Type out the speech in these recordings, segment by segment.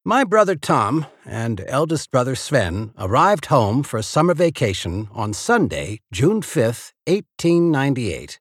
My brother Tom and eldest brother Sven arrived home for summer vacation on Sunday, June 5th, 1898.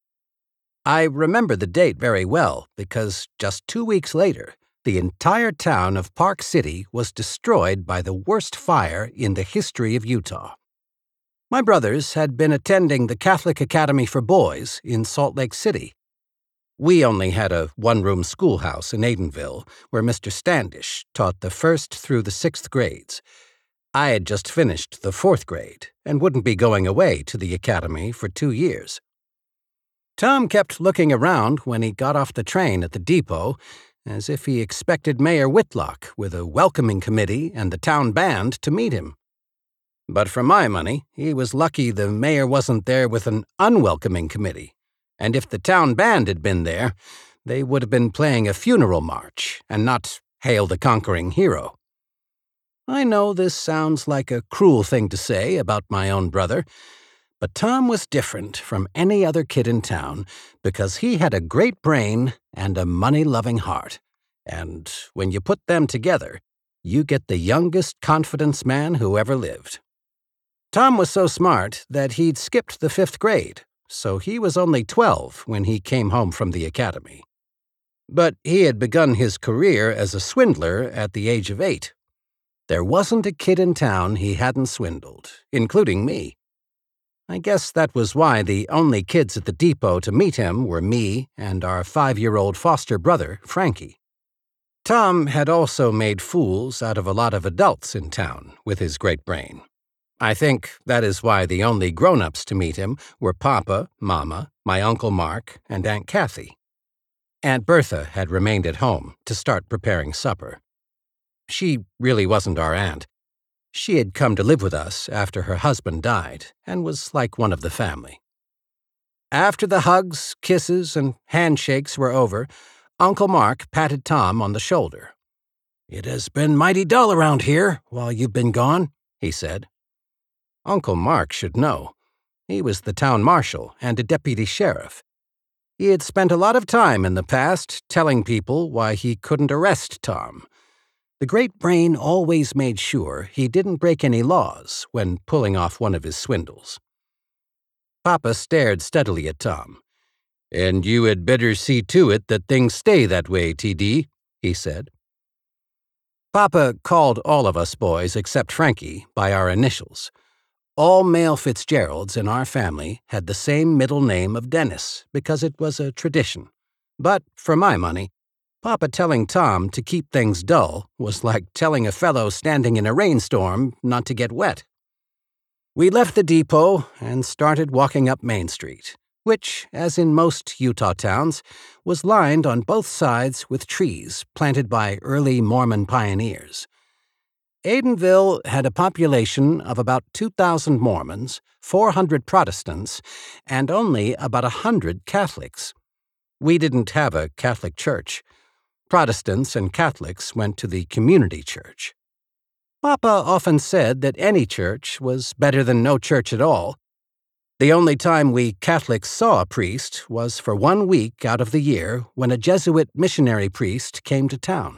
I remember the date very well because just 2 weeks later, the entire town of Park City was destroyed by the worst fire in the history of Utah. My brothers had been attending the Catholic Academy for Boys in Salt Lake City. We only had a one-room schoolhouse in Aidenville where Mr. Standish taught the 1st through the 6th grades. I had just finished the 4th grade and wouldn't be going away to the academy for 2 years. Tom kept looking around when he got off the train at the depot, as if he expected Mayor Whitlock with a welcoming committee and the town band to meet him. But for my money, he was lucky the mayor wasn't there with an unwelcoming committee. And if the town band had been there, they would have been playing a funeral march and not Hail the Conquering Hero. I know this sounds like a cruel thing to say about my own brother, but Tom was different from any other kid in town because he had a great brain and a money-loving heart. And when you put them together, you get the youngest confidence man who ever lived. Tom was so smart that he'd skipped the 5th grade, so he was only 12 when he came home from the academy. But he had begun his career as a swindler at the age of 8. There wasn't a kid in town he hadn't swindled, including me. I guess that was why the only kids at the depot to meet him were me and our 5-year-old foster brother, Frankie. Tom had also made fools out of a lot of adults in town with his great brain. I think that is why the only grown-ups to meet him were Papa, Mama, my Uncle Mark, and Aunt Kathy. Aunt Bertha had remained at home to start preparing supper. She really wasn't our aunt. She had come to live with us after her husband died and was like one of the family. After the hugs, kisses, and handshakes were over, Uncle Mark patted Tom on the shoulder. "It has been mighty dull around here while you've been gone," he said. Uncle Mark should know. He was the town marshal and a deputy sheriff. He had spent a lot of time in the past telling people why he couldn't arrest Tom. The great brain always made sure he didn't break any laws when pulling off one of his swindles. Papa stared steadily at Tom. "And you had better see to it that things stay that way, TD," he said. Papa called all of us boys except Frankie by our initials. All male Fitzgeralds in our family had the same middle name of Dennis because it was a tradition. But for my money, Papa telling Tom to keep things dull was like telling a fellow standing in a rainstorm not to get wet. We left the depot and started walking up Main Street, which, as in most Utah towns, was lined on both sides with trees planted by early Mormon pioneers. Aidenville had a population of about 2,000 Mormons, 400 Protestants, and only about 100 Catholics. We didn't have a Catholic church. Protestants and Catholics went to the community church. Papa often said that any church was better than no church at all. The only time we Catholics saw a priest was for 1 week out of the year when a Jesuit missionary priest came to town.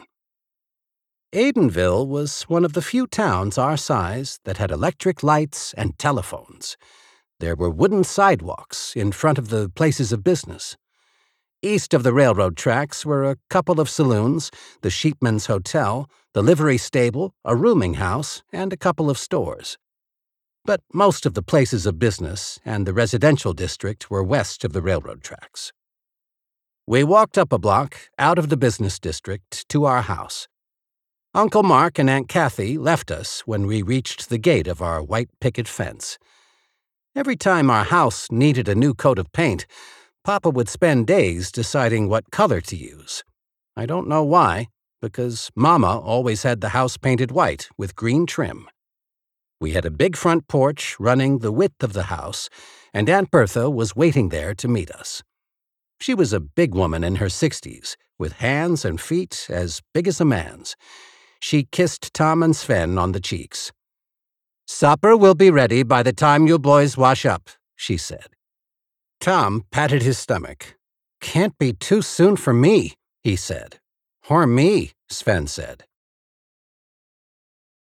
Aidenville was one of the few towns our size that had electric lights and telephones. There were wooden sidewalks in front of the places of business. East of the railroad tracks were a couple of saloons, the Sheepman's Hotel, the livery stable, a rooming house, and a couple of stores. But most of the places of business and the residential district were west of the railroad tracks. We walked up a block out of the business district to our house. Uncle Mark and Aunt Kathy left us when we reached the gate of our white picket fence. Every time our house needed a new coat of paint, Papa would spend days deciding what color to use. I don't know why, because Mama always had the house painted white with green trim. We had a big front porch running the width of the house, and Aunt Bertha was waiting there to meet us. She was a big woman in her 60s, with hands and feet as big as a man's. She kissed Tom and Sven on the cheeks. "Supper will be ready by the time you boys wash up," she said. Tom patted his stomach. "Can't be too soon for me," he said. "Or me," Sven said.